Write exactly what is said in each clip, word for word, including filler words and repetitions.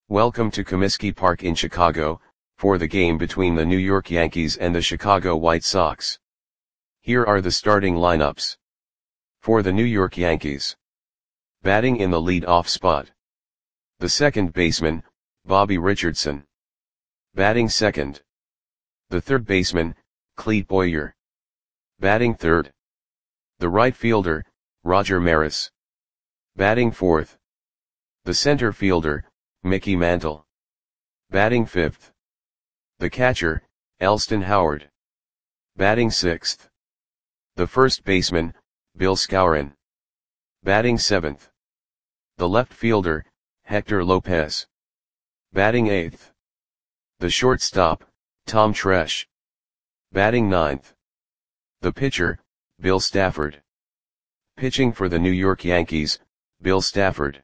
Welcome to Comiskey Park in Chicago, for the game between the New York Yankees and the Chicago White Sox. Here are the starting lineups. For the New York Yankees. Batting in the lead-off spot. The second baseman, Bobby Richardson. Batting second. The third baseman, Clete Boyer. Batting third. The right fielder, Roger Maris. Batting fourth. The center fielder, Mickey Mantle. Batting fifth. The catcher, Elston Howard. Batting sixth. The first baseman, Bill Skowron. Batting seventh. The left fielder, Hector Lopez. Batting eighth. The shortstop, Tom Tresh. Batting ninth. The pitcher, Bill Stafford. Pitching for the New York Yankees, Bill Stafford.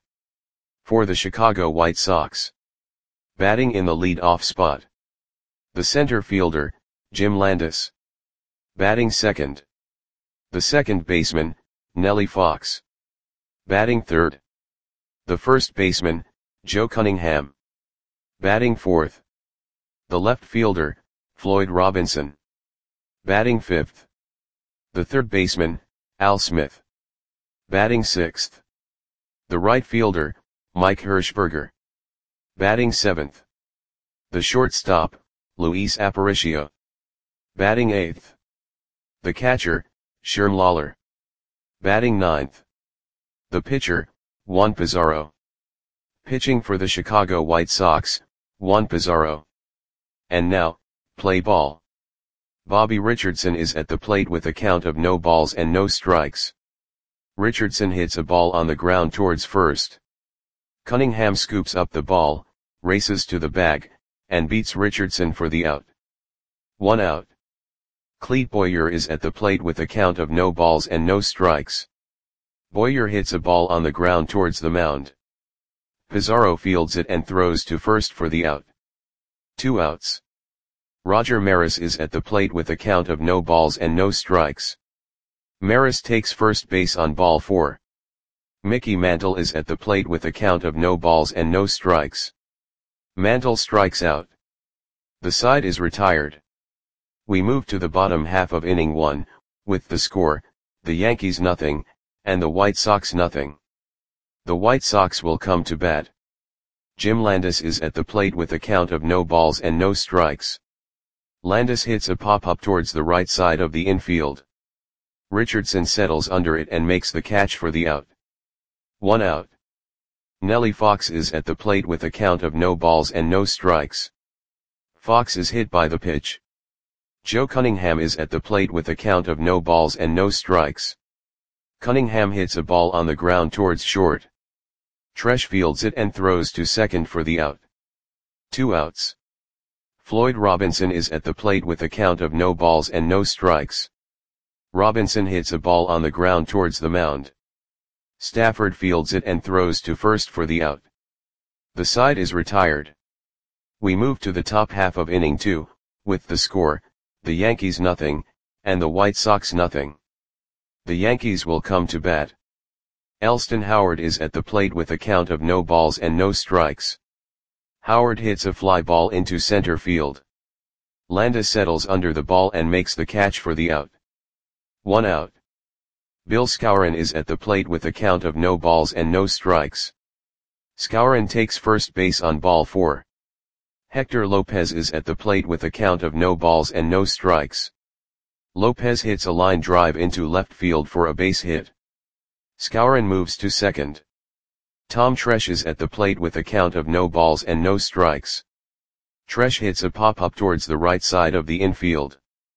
For the Chicago White Sox. Batting in the lead-off spot. The center fielder, Jim Landis. Batting second. The second baseman, Nellie Fox. Batting third. The first baseman, Joe Cunningham. Batting fourth. The left fielder, Floyd Robinson. Batting fifth. The third baseman, Al Smith. Batting sixth. The right fielder, Mike Hirschberger. Batting seventh. The shortstop, Luis Aparicio. Batting eighth. The catcher, Sherm Lawler. Batting ninth. The pitcher, Juan Pizarro. Pitching for the Chicago White Sox, Juan Pizarro. And now, play ball. Bobby Richardson is at the plate with a count of no balls and no strikes. Richardson hits a ball on the ground towards first. Cunningham scoops up the ball, races to the bag, and beats Richardson for the out. One out. Clete Boyer is at the plate with a count of no balls and no strikes. Boyer hits a ball on the ground towards the mound. Pizarro fields it and throws to first for the out. Two outs. Roger Maris is at the plate with a count of no balls and no strikes. Maris takes first base on ball four. Mickey Mantle is at the plate with a count of no balls and no strikes. Mantle strikes out. The side is retired. We move to the bottom half of inning one, with the score, the Yankees nothing, and the White Sox nothing. The White Sox will come to bat. Jim Landis is at the plate with a count of no balls and no strikes. Landis hits a pop-up towards the right side of the infield. Richardson settles under it and makes the catch for the out. One out. Nellie Fox is at the plate with a count of no balls and no strikes. Fox is hit by the pitch. Joe Cunningham is at the plate with a count of no balls and no strikes. Cunningham hits a ball on the ground towards short. Tresh fields it and throws to second for the out. Two outs. Floyd Robinson is at the plate with a count of no balls and no strikes. Robinson hits a ball on the ground towards the mound. Stafford fields it and throws to first for the out. The side is retired. We move to the top half of inning two, with the score, the Yankees nothing, and the White Sox nothing. The Yankees will come to bat. Elston Howard is at the plate with a count of no balls and no strikes. Howard hits a fly ball into center field. Landis settles under the ball and makes the catch for the out. One out. Bill Skowron is at the plate with a count of no balls and no strikes. Skowron takes first base on ball four. Hector Lopez is at the plate with a count of no balls and no strikes. Lopez hits a line drive into left field for a base hit. Skowron moves to second. Tom Tresh is at the plate with a count of no balls and no strikes. Tresh hits a pop-up towards the right side of the infield.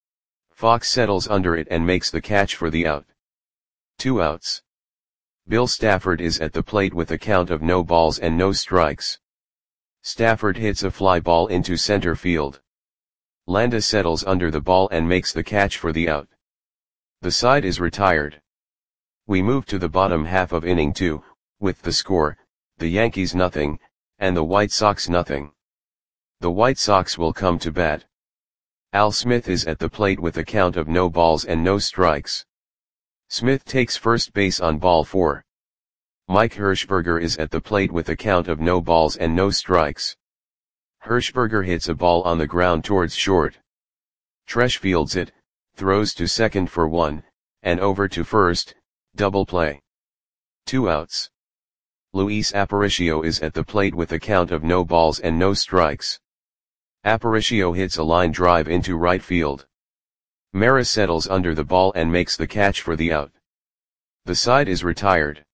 Fox settles under it and makes the catch for the out. Two outs. Bill Stafford is at the plate with a count of no balls and no strikes. Stafford hits a fly ball into center field. Landis settles under the ball and makes the catch for the out. The side is retired. We move to the bottom half of inning two, with the score, the Yankees nothing, and the White Sox nothing. The White Sox will come to bat. Al Smith is at the plate with a count of no balls and no strikes. Smith takes first base on ball four. Mike Hirschberger is at the plate with a count of no balls and no strikes. Hirschberger hits a ball on the ground towards short. Tresh fields it, throws to second for one, and over to first, double play. Two outs. Luis Aparicio is at the plate with a count of no balls and no strikes. Aparicio hits a line drive into right field. Maris settles under the ball and makes the catch for the out. The side is retired.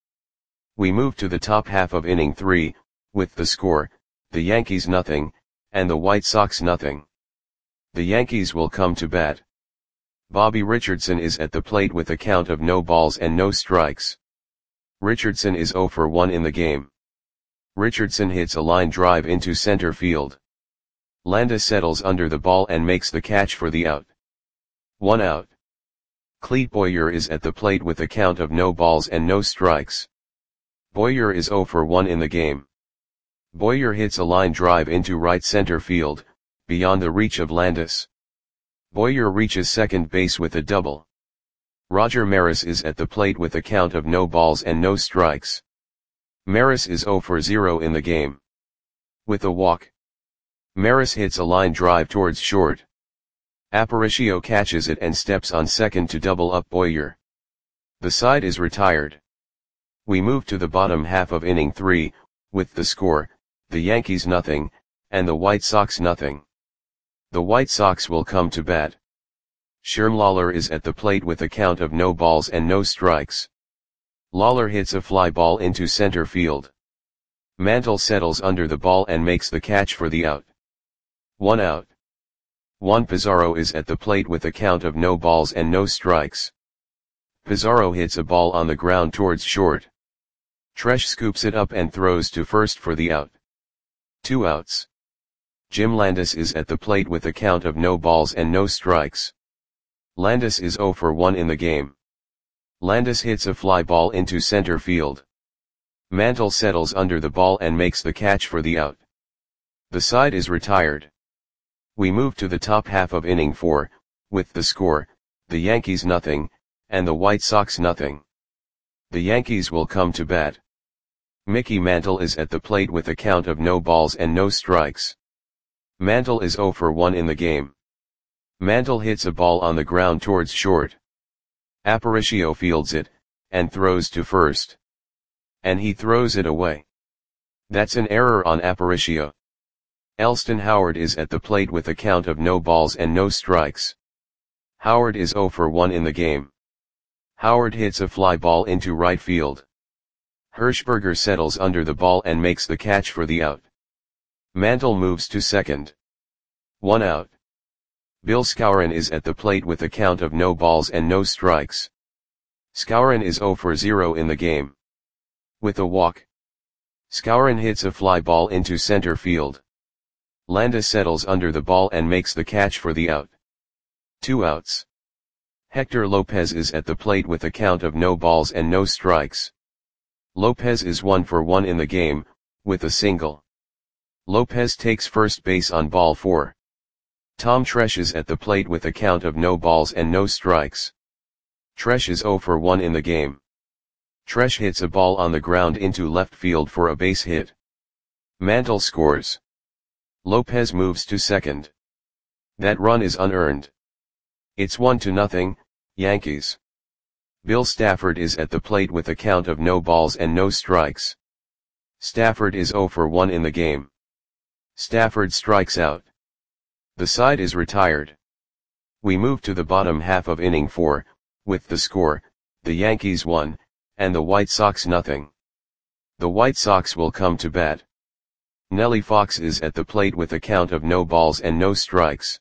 We move to the top half of inning three, with the score, the Yankees nothing, and the White Sox nothing. The Yankees will come to bat. Bobby Richardson is at the plate with a count of no balls and no strikes. Richardson is oh for one in the game. Richardson hits a line drive into center field. Landis settles under the ball and makes the catch for the out. One out. Clete Boyer is at the plate with a count of no balls and no strikes. Boyer is oh for one in the game. Boyer hits a line drive into right center field, beyond the reach of Landis. Boyer reaches second base with a double. Roger Maris is at the plate with a count of no balls and no strikes. Maris is oh for zero in the game. With a walk. Maris hits a line drive towards short. Aparicio catches it and steps on second to double up Boyer. The side is retired. We move to the bottom half of inning three, with the score, the Yankees nothing, and the White Sox nothing. The White Sox will come to bat. Sherm Lawler is at the plate with a count of no balls and no strikes. Lawler hits a fly ball into center field. Mantle settles under the ball and makes the catch for the out. One out. Juan Pizarro is at the plate with a count of no balls and no strikes. Pizarro hits a ball on the ground towards short. Tresh scoops it up and throws to first for the out. Two outs. Jim Landis is at the plate with a count of no balls and no strikes. Landis is oh for one in the game. Landis hits a fly ball into center field. Mantle settles under the ball and makes the catch for the out. The side is retired. We move to the top half of inning four, with the score, the Yankees nothing, and the White Sox nothing. The Yankees will come to bat. Mickey Mantle is at the plate with a count of no balls and no strikes. Mantle is oh for one in the game. Mantle hits a ball on the ground towards short. Aparicio fields it, and throws to first. And he throws it away. That's an error on Aparicio. Elston Howard is at the plate with a count of no balls and no strikes. Howard is oh for one in the game. Howard hits a fly ball into right field. Hirschberger settles under the ball and makes the catch for the out. Mantle moves to second. One out. Bill Skowron is at the plate with a count of no balls and no strikes. Skowron is oh for zero in the game. With a walk. Skowron hits a fly ball into center field. Landis settles under the ball and makes the catch for the out. Two outs. Hector Lopez is at the plate with a count of no balls and no strikes. Lopez is one for one in the game, with a single. Lopez takes first base on ball four. Tom Tresh is at the plate with a count of no balls and no strikes. Tresh is oh for one in the game. Tresh hits a ball on the ground into left field for a base hit. Mantle scores. Lopez moves to second. That run is unearned. It's one to nothing, Yankees. Bill Stafford is at the plate with a count of no balls and no strikes. Stafford is oh for one in the game. Stafford strikes out. The side is retired. We move to the bottom half of inning four, with the score, the Yankees one, and the White Sox nothing. The White Sox will come to bat. Nellie Fox is at the plate with a count of no balls and no strikes.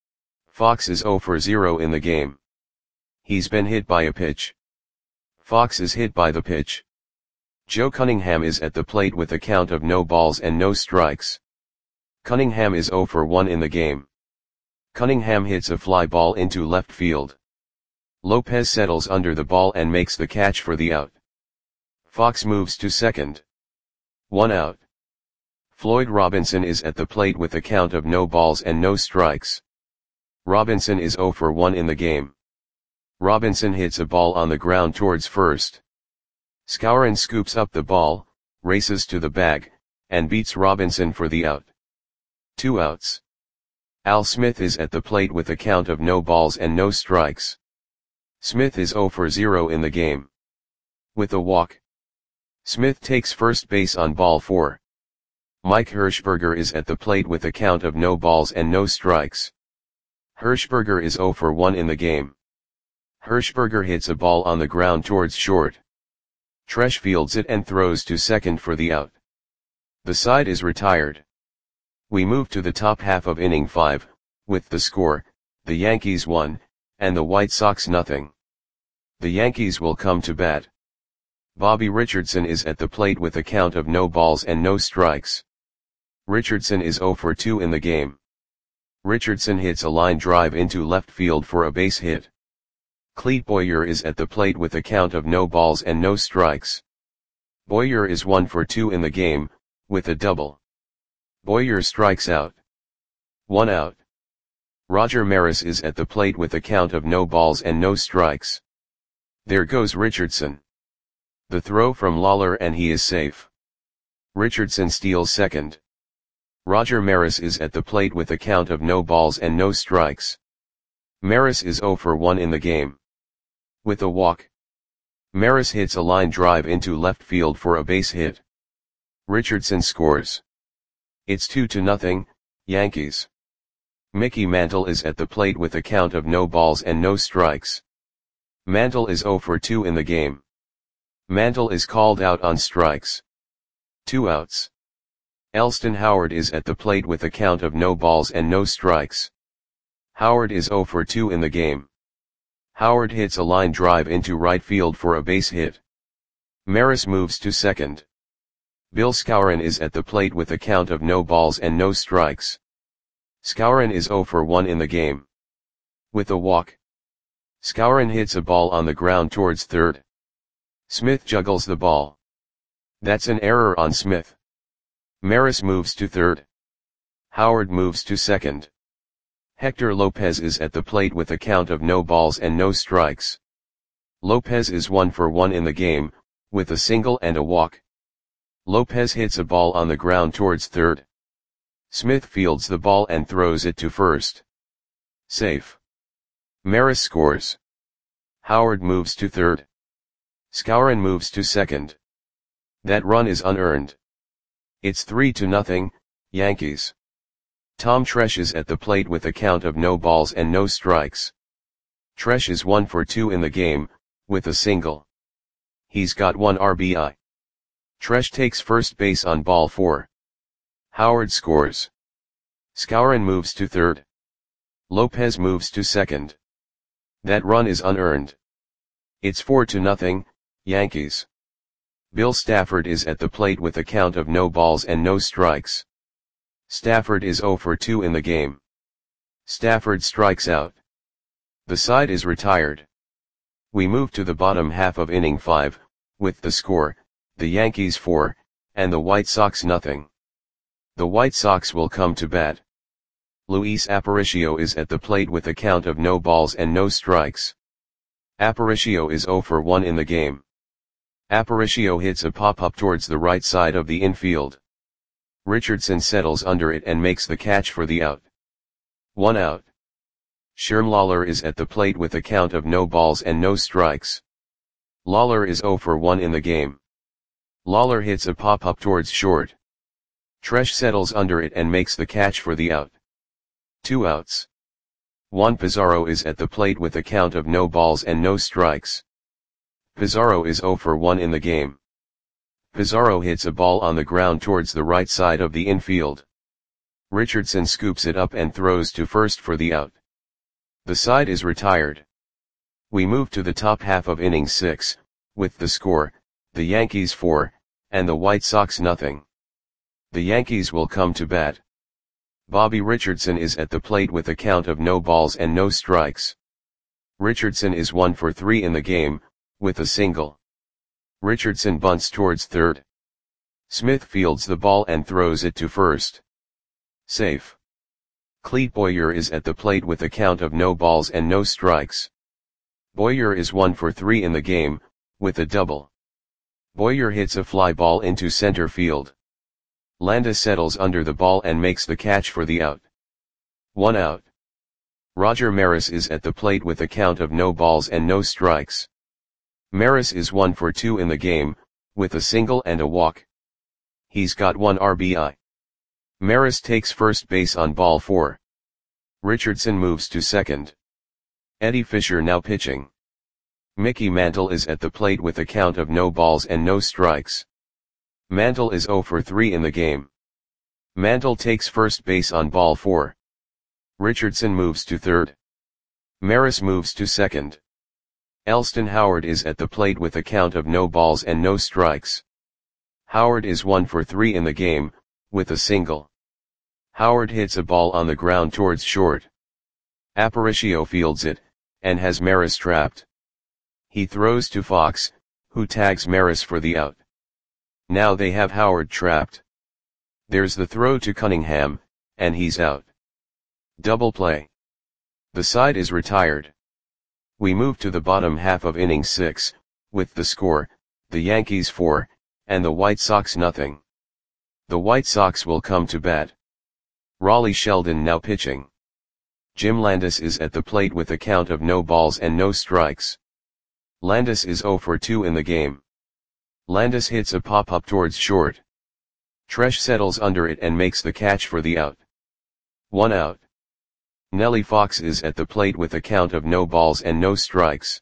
Fox is oh for zero in the game. He's been hit by a pitch. Fox is hit by the pitch. Joe Cunningham is at the plate with a count of no balls and no strikes. Cunningham is oh for one in the game. Cunningham hits a fly ball into left field. Lopez settles under the ball and makes the catch for the out. Fox moves to second. One out. Floyd Robinson is at the plate with a count of no balls and no strikes. Robinson is oh for one in the game. Robinson hits a ball on the ground towards first. Skowron scoops up the ball, races to the bag, and beats Robinson for the out. Two outs. Al Smith is at the plate with a count of no balls and no strikes. Smith is zero for zero in the game. With a walk. Smith takes first base on ball four. Mike Hirschberger is at the plate with a count of no balls and no strikes. Hirschberger is zero for one in the game. Hirschberger hits a ball on the ground towards short. Tresh fields it and throws to second for the out. The side is retired. We move to the top half of inning five, with the score, the Yankees one, and the White Sox nothing. The Yankees will come to bat. Bobby Richardson is at the plate with a count of no balls and no strikes. Richardson is zero for two in the game. Richardson hits a line drive into left field for a base hit. Clete Boyer is at the plate with a count of no balls and no strikes. Boyer is one for two in the game, with a double. Boyer strikes out. One out. Roger Maris is at the plate with a count of no balls and no strikes. There goes Richardson. The throw from Lawler and he is safe. Richardson steals second. Roger Maris is at the plate with a count of no balls and no strikes. Maris is zero for one in the game. With a walk. Maris hits a line drive into left field for a base hit. Richardson scores. It's two to nothing, Yankees. Mickey Mantle is at the plate with a count of no balls and no strikes. Mantle is zero for two in the game. Mantle is called out on strikes. Two outs. Elston Howard is at the plate with a count of no balls and no strikes. Howard is zero for two in the game. Howard hits a line drive into right field for a base hit. Maris moves to second. Bill Skowron is at the plate with a count of no balls and no strikes. Skowron is zero for one in the game. With a walk. Skowron hits a ball on the ground towards third. Smith juggles the ball. That's an error on Smith. Maris moves to third. Howard moves to second. Hector Lopez is at the plate with a count of no balls and no strikes. Lopez is one for one in the game, with a single and a walk. Lopez hits a ball on the ground towards third. Smith fields the ball and throws it to first. Safe. Maris scores. Howard moves to third. Skowron moves to second. That run is unearned. It's three to nothing, Yankees. Tom Tresh is at the plate with a count of no balls and no strikes. Tresh is one for two in the game, with a single. He's got one R B I. Tresh takes first base on ball four. Howard scores. Skowron moves to third. Lopez moves to second. That run is unearned. It's four to nothing, Yankees. Bill Stafford is at the plate with a count of no balls and no strikes. Stafford is zero for two in the game. Stafford strikes out. The side is retired. We move to the bottom half of inning five, with the score, the Yankees four, and the White Sox nothing. The White Sox will come to bat. Luis Aparicio is at the plate with a count of no balls and no strikes. Aparicio is zero for one in the game. Aparicio hits a pop-up towards the right side of the infield. Richardson settles under it and makes the catch for the out. One out. Sherm Lawler is at the plate with a count of no balls and no strikes. Lawler is zero for one in the game. Lawler hits a pop-up towards short. Tresh settles under it and makes the catch for the out. Two outs. Juan Pizarro is at the plate with a count of no balls and no strikes. Pizarro is zero for one in the game. Pizarro hits a ball on the ground towards the right side of the infield. Richardson scoops it up and throws to first for the out. The side is retired. We move to the top half of inning six, with the score, the Yankees four, and the White Sox nothing. The Yankees will come to bat. Bobby Richardson is at the plate with a count of no balls and no strikes. Richardson is one for three in the game, with a single. Richardson bunts towards third. Smith fields the ball and throws it to first. Safe. Clete Boyer is at the plate with a count of no balls and no strikes. Boyer is one for three in the game, with a double. Boyer hits a fly ball into center field. Landis settles under the ball and makes the catch for the out. One out. Roger Maris is at the plate with a count of no balls and no strikes. Maris is one for two in the game, with a single and a walk. He's got one R B I. Maris takes first base on ball four. Richardson moves to second. Eddie Fisher now pitching. Mickey Mantle is at the plate with a count of no balls and no strikes. Mantle is zero for three in the game. Mantle takes first base on ball four. Richardson moves to third. Maris moves to second. Elston Howard is at the plate with a count of no balls and no strikes. Howard is one for three in the game, with a single. Howard hits a ball on the ground towards short. Aparicio fields it, and has Maris trapped. He throws to Fox, who tags Maris for the out. Now they have Howard trapped. There's the throw to Cunningham, and he's out. Double play. The side is retired. We move to the bottom half of inning six, with the score, the Yankees four, and the White Sox nothing. The White Sox will come to bat. Raleigh Sheldon now pitching. Jim Landis is at the plate with a count of no balls and no strikes. Landis is zero for two in the game. Landis hits a pop-up towards short. Tresh settles under it and makes the catch for the out. One out. Nellie Fox is at the plate with a count of no balls and no strikes.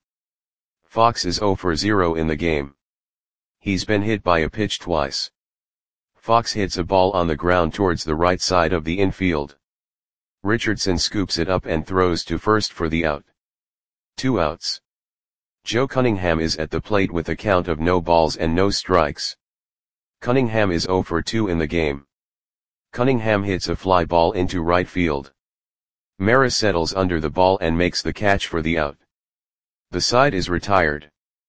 Fox is zero for zero in the game. He's been hit by a pitch twice. Fox hits a ball on the ground towards the right side of the infield. Richardson scoops it up and throws to first for the out. Two outs. Joe Cunningham is at the plate with a count of no balls and no strikes. Cunningham is zero for two in the game. Cunningham hits a fly ball into right field. Maris settles under the ball and makes the catch for the out. The side is retired.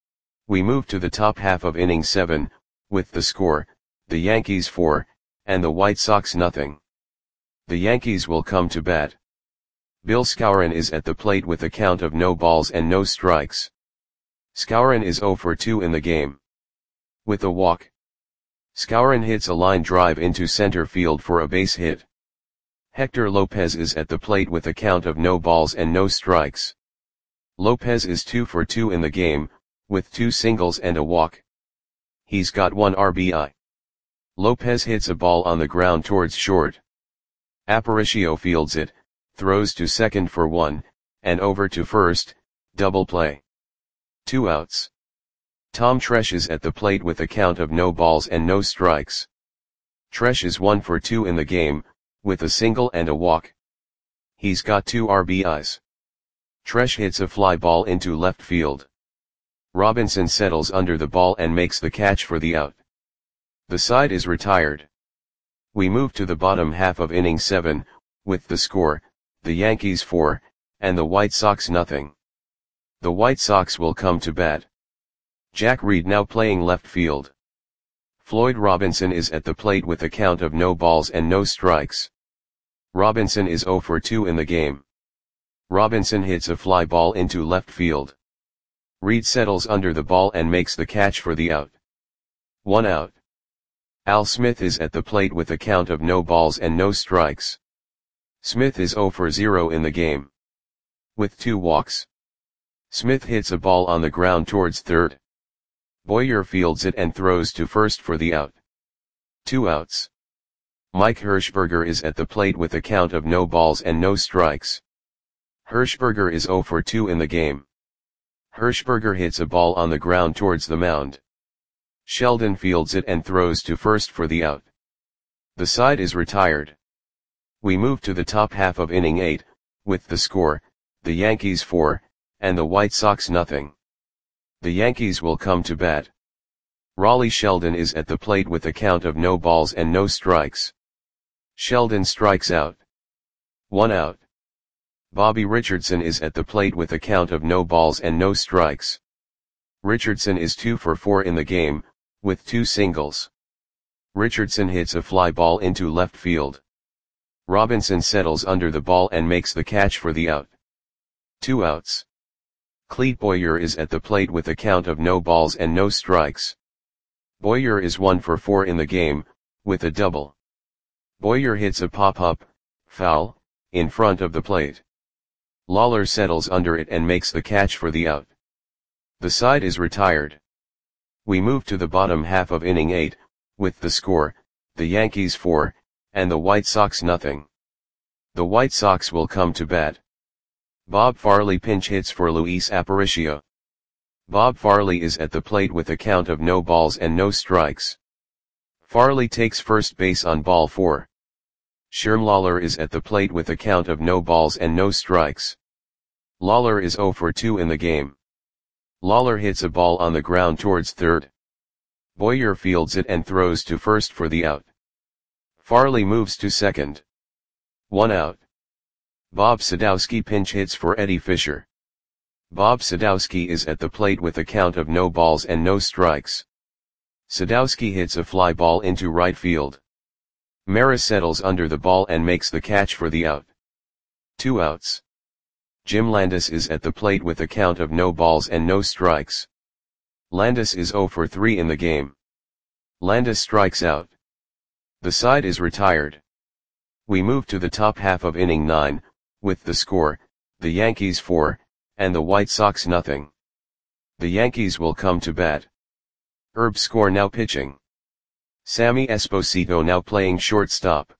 We move to the top half of inning seven, with the score, the Yankees four, and the White Sox nothing. The Yankees will come to bat. Bill Skowron is at the plate with a count of no balls and no strikes. Skowron is zero for two in the game. With a walk. Skowron hits a line drive into center field for a base hit. Hector Lopez is at the plate with a count of no balls and no strikes. Lopez is two for two in the game, with two singles and a walk. He's got one R B I. Lopez hits a ball on the ground towards short. Aparicio fields it, throws to second for one, and over to first, double play. Two outs. Tom Tresh is at the plate with a count of no balls and no strikes. Tresh is one for two in the game, with a single and a walk. He's got two R B Is. Tresh hits a fly ball into left field. Robinson settles under the ball and makes the catch for the out. The side is retired. We move to the bottom half of inning seven, with the score, the Yankees four, and the White Sox nothing. The White Sox will come to bat. Jack Reed now playing left field. Floyd Robinson is at the plate with a count of no balls and no strikes. Robinson is zero for two in the game. Robinson hits a fly ball into left field. Reed settles under the ball and makes the catch for the out. One out. Al Smith is at the plate with a count of no balls and no strikes. Smith is zero for zero in the game. With two walks. Smith hits a ball on the ground towards third. Boyer fields it and throws to first for the out. Two outs. Mike Hirschberger is at the plate with a count of no balls and no strikes. Hirschberger is zero for two in the game. Hirschberger hits a ball on the ground towards the mound. Sheldon fields it and throws to first for the out. The side is retired. We move to the top half of inning eight, with the score, the Yankees four, and the White Sox nothing. The Yankees will come to bat. Raleigh Sheldon is at the plate with a count of no balls and no strikes. Sheldon strikes out. One out. Bobby Richardson is at the plate with a count of no balls and no strikes. Richardson is two for four in the game, with two singles. Richardson hits a fly ball into left field. Robinson settles under the ball and makes the catch for the out. Two outs. Clete Boyer is at the plate with a count of no balls and no strikes. Boyer is one for four in the game, with a double. Boyer hits a pop-up, foul, in front of the plate. Lawler settles under it and makes the catch for the out. The side is retired. We move to the bottom half of inning eight, with the score, the Yankees four, and the White Sox nothing. The White Sox will come to bat. Bob Farley pinch hits for Luis Aparicio. Bob Farley is at the plate with a count of no balls and no strikes. Farley takes first base on ball four. Sherm Lawler is at the plate with a count of no balls and no strikes. Lawler is oh for two in the game. Lawler hits a ball on the ground towards third. Boyer fields it and throws to first for the out. Farley moves to second. One out. Bob Sadowski pinch hits for Eddie Fisher. Bob Sadowski is at the plate with a count of no balls and no strikes. Sadowski hits a fly ball into right field. Maris settles under the ball and makes the catch for the out. Two outs. Jim Landis is at the plate with a count of no balls and no strikes. Landis is oh for three in the game. Landis strikes out. The side is retired. We move to the top half of inning nine, with the score, the Yankees four, and the White Sox nothing. The Yankees will come to bat. Herb Score now pitching. Sammy Esposito now playing shortstop.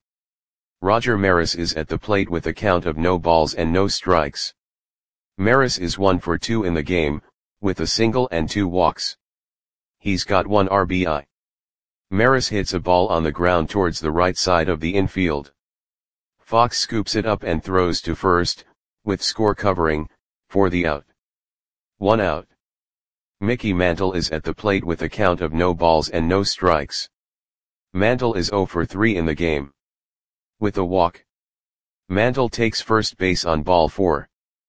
Roger Maris is at the plate with a count of no balls and no strikes. Maris is one for two in the game, with a single and two walks. He's got one R B I. Maris hits a ball on the ground towards the right side of the infield. Fox scoops it up and throws to first, with Score covering, for the out. One out. Mickey Mantle is at the plate with a count of no balls and no strikes. Mantle is oh for three in the game. With a walk. Mantle takes first base on ball four.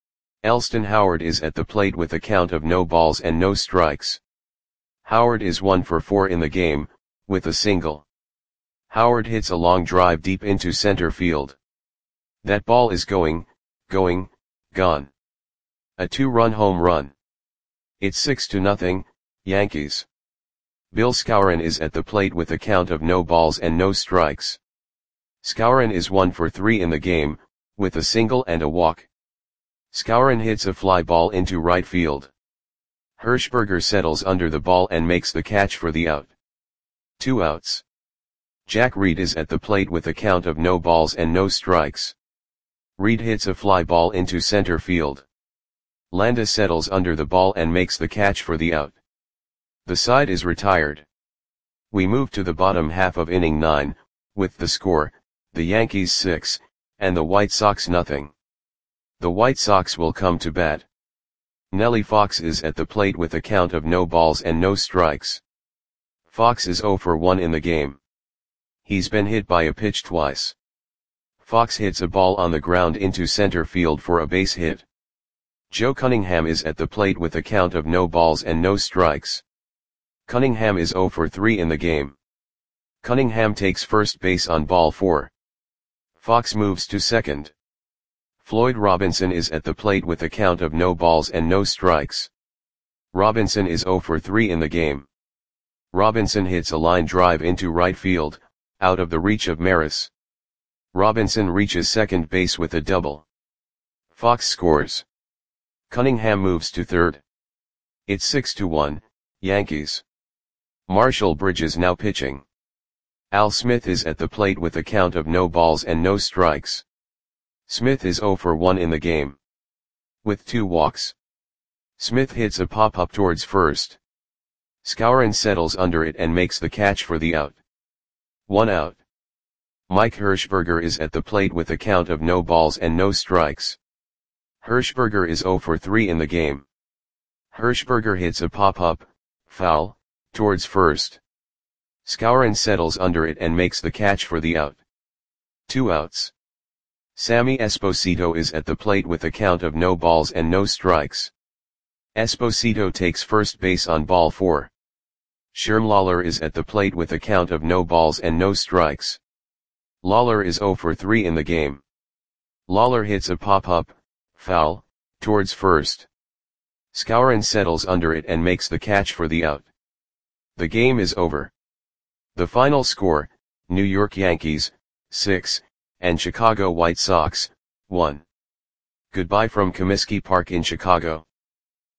Elston Howard is at the plate with a count of no balls and no strikes. Howard is one for four in the game, with a single. Howard hits a long drive deep into center field. That ball is going, going, gone. A two-run home run. It's six to nothing, Yankees. Bill Skowron is at the plate with a count of no balls and no strikes. Skowron is one for three in the game, with a single and a walk. Skowron hits a fly ball into right field. Hirschberger settles under the ball and makes the catch for the out. Two outs. Jack Reed is at the plate with a count of no balls and no strikes. Reed hits a fly ball into center field. Landis settles under the ball and makes the catch for the out. The side is retired. We move to the bottom half of inning nine, with the score, the Yankees six, and the White Sox nothing. The White Sox will come to bat. Nellie Fox is at the plate with a count of no balls and no strikes. Fox is oh for one in the game. He's been hit by a pitch twice. Fox hits a ball on the ground into center field for a base hit. Joe Cunningham is at the plate with a count of no balls and no strikes. Cunningham is oh for three in the game. Cunningham takes first base on ball four. Fox moves to second. Floyd Robinson is at the plate with a count of no balls and no strikes. Robinson is oh for three in the game. Robinson hits a line drive into right field, out of the reach of Maris. Robinson reaches second base with a double. Fox scores. Cunningham moves to third. It's six to one, Yankees. Marshall Bridges now pitching. Al Smith is at the plate with a count of no balls and no strikes. Smith is oh for one in the game. With two walks. Smith hits a pop-up towards first. Skowron settles under it and makes the catch for the out. One out. Mike Hirschberger is at the plate with a count of no balls and no strikes. Hirschberger is oh for three in the game. Hirschberger hits a pop-up, foul, towards first. Skowron settles under it and makes the catch for the out. Two outs. Sammy Esposito is at the plate with a count of no balls and no strikes. Esposito takes first base on ball four. Sherm Lawler is at the plate with a count of no balls and no strikes. Lawler is oh for three in the game. Lawler hits a pop-up, foul, towards first. Skowron settles under it and makes the catch for the out. The game is over. The final score, New York Yankees, six, and Chicago White Sox, one. Goodbye from Comiskey Park in Chicago.